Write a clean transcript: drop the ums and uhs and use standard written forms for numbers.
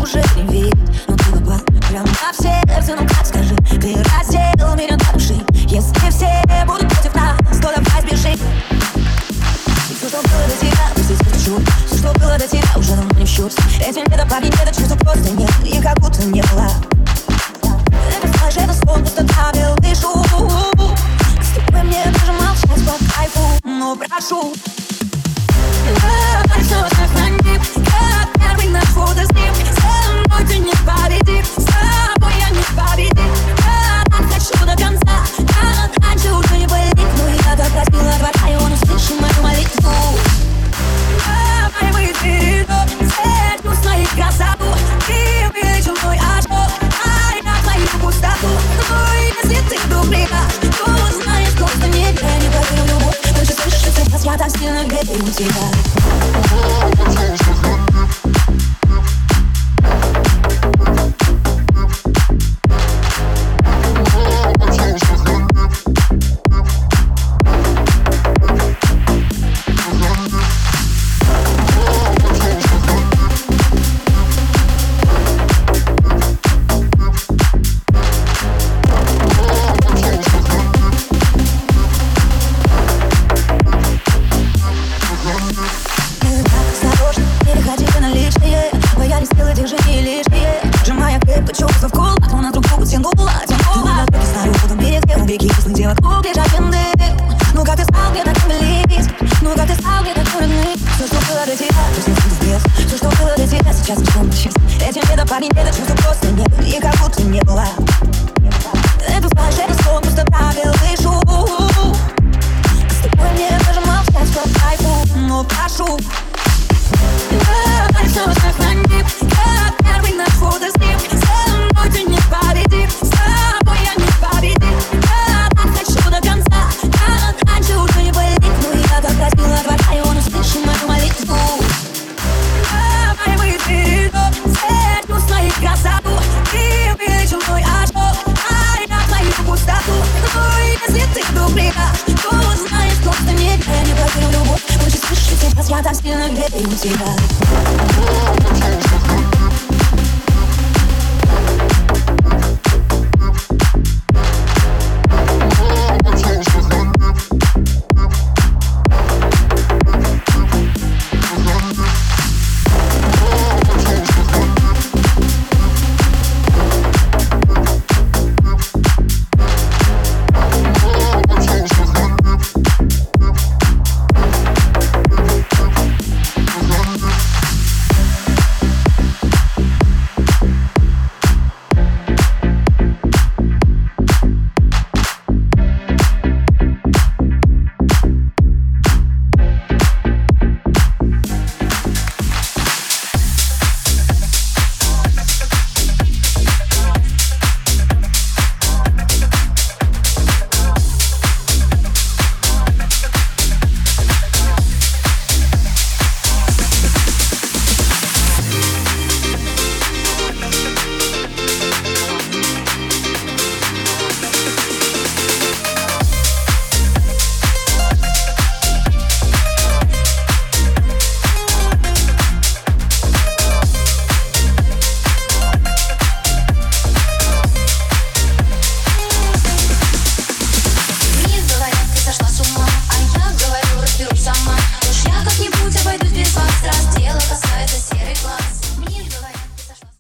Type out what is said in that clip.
уже не видит, но ты попал прямо на сердце. Ну как скажи, ты раздел меня до души. Если все будут против нас, то давай сбежим. И все, что было до тебя, пусть я скажу. Все, что было до тебя, уже давно не в счет. Этим недопарень, не до чувств просто нет, и как будто не было. Это флеш, это сон, просто давил, дышу. С тобой мне даже молчать по кайфу, но прошу. Давай все сохраним, как первый наш фотоснимок. Со мной ты не победишь, с тобой я не победим. Я так хочу до конца, как раньше уже не болит. Но я так простила Творца, и он услышал мою молитву. Давай выбери то, сверху своих красоту. Ты увеличил мой ожог, а я твою пустоту. Но если ты вдруг прикажешь, то узнаешь, что мне я не поверю в любовь. Больше слышишь, сейчас я так сильно верю в тебя. Чувства в кулак, но на друг другу тянула. На дороге старую потом берег, убеги, если дело круг лежать вины. Ну как ты стал мне так любить? Ну как ты стал мне так родным? Все, что было до тебя, то есть здесь. Все, что было до тебя, сейчас не вспомнишь. Этим недопарень, не до чувств просто нет, и как будто не было. Это флеш, это сон, просто правил, дышу. С тобой мне даже молчать по кайфу, но прошу. Давай все сохраним, как первый наш фотоснимок. Со мной ты не победишь, с тобой я не победим. Я так хочу до конца, как раньше уже не болит. Но я так простила Творца, и он услышал мою молитву. Давай выбери то, сверху своих красоту. Ты увеличил мой ожог, а я твою пустоту. Но если ты вдруг прикажешь, то узнаешь, что мне я не поверю в любовь. Больше слышишь, сейчас я так сильно верю в тебя.